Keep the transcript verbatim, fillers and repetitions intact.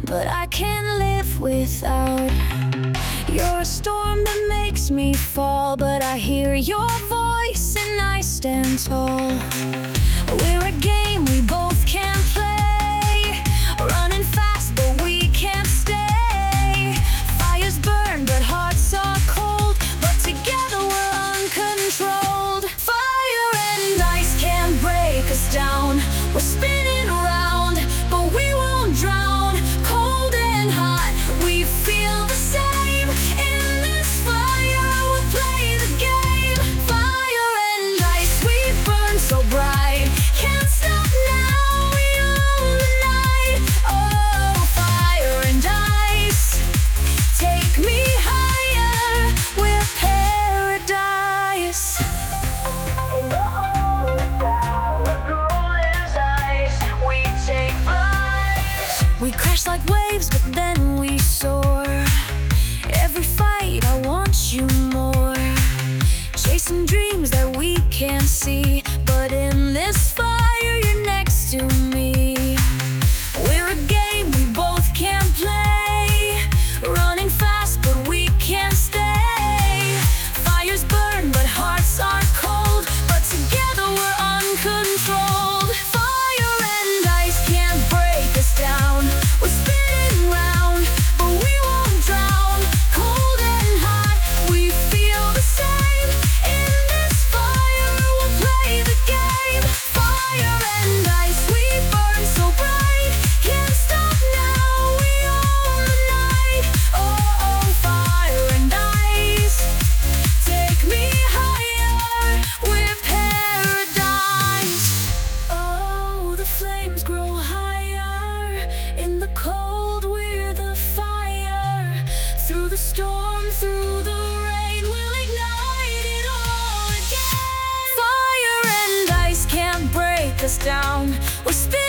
but I can't live without. You're a storm that makes me fall, but I hear your voice and I stand tall. We're a game we both can play, running fast but we can't stay. Fires burn but hearts are cold, but together we're uncontrolled. Fire and ice can't break us down. We're spinning around, but we won't drown. Cold and hot, we feel the same. In this fire, we'll play the game. Fire and ice, we burn so bright. Can't stop now, we own the night. Oh, fire and ice, take me higher. We're paradise. We crash like waves, but then we soar. Every fight, I want you more. Chasing dreams that we can't see, but in this fire, you're next to me. We're a game we both can play, running fast, but we can't stay. Fires burn, but hearts are cold, but together we're uncontrolled. Fire and ice can't break us down. We're spinning round, but we won't drown. Cold and hot, we feel the same. In this fire, we'll play the game. Fire and ice, we burn so bright. Can't stop now, we own the night. Oh, oh, fire and ice, take me higher. We're paradise. Oh, the flames grow higher. In the cold, we're the fire. Through the storm, through the rain, we'll ignite it all again. Fire and ice can't break us down. We're spinning